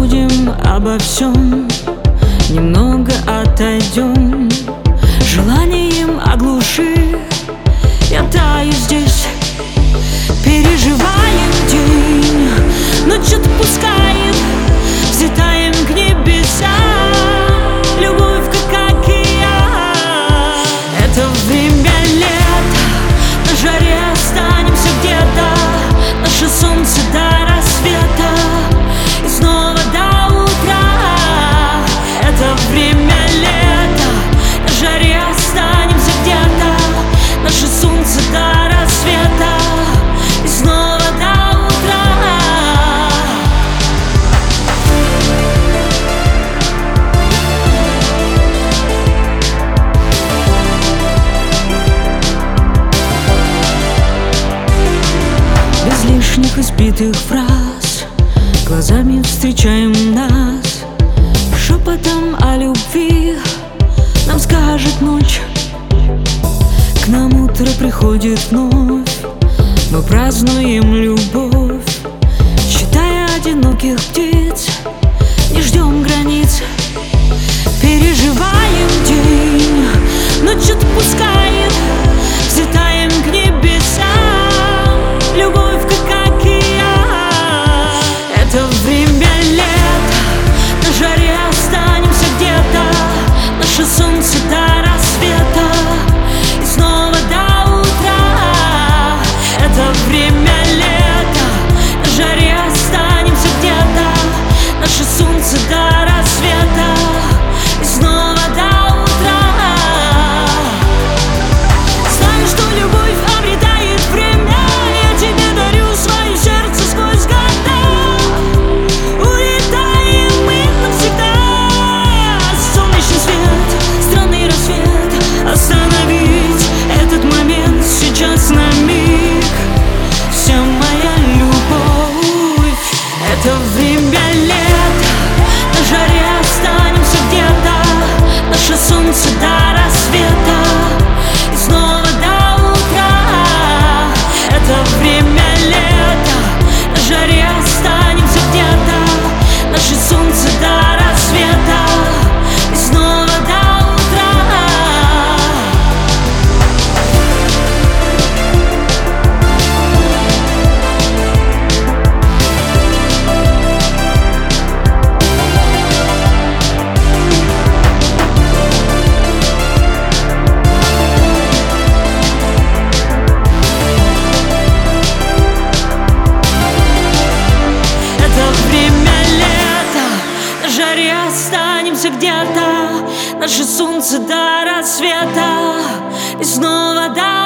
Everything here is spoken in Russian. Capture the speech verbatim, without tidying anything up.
забудем обо всем, немного отойдем. Желанием оглуши, я таю здесь. Переживаем день, ночь отпускает, взлетаем к небесам. Любовь как океан. Это время лета, на жаре останемся где-то. Наше солнце до рассвета и снова до утра. Это время лета, на жаре останемся где-то. Наше солнце до рассвета и снова до утра. Без лишних избитых фраз глазами встречаем нас. Шепотом о любви нам скажет ночь. К нам утро приходит вновь. Мы празднуем любовь, считая одиноких птиц. Не ждем границ. Переживаем день, ночь отпускает, взлетаем к небесам. Любовь как океан. Это время лета, на жаре останемся где-то. Наше солнце до рассвета и снова до утра. Это время лета, на жаре останемся где-то. Наше солнце до рассвета и снова до утра. Знаю, что любовь обретает время. Я тебе дарю свое сердце сквозь года. Улетаем мы навсегда. Солнечный свет, странный рассвет. Остановить этот момент сейчас на миг. Вся моя любовь. Это время лета, на жаре останемся где-то. Наше солнце до рассвета и снова до утра. Это время лета, на жаре останемся где-то. Наше солнце до рассвета и снова до утра. Останемся где-то. Наше солнце до рассвета и снова до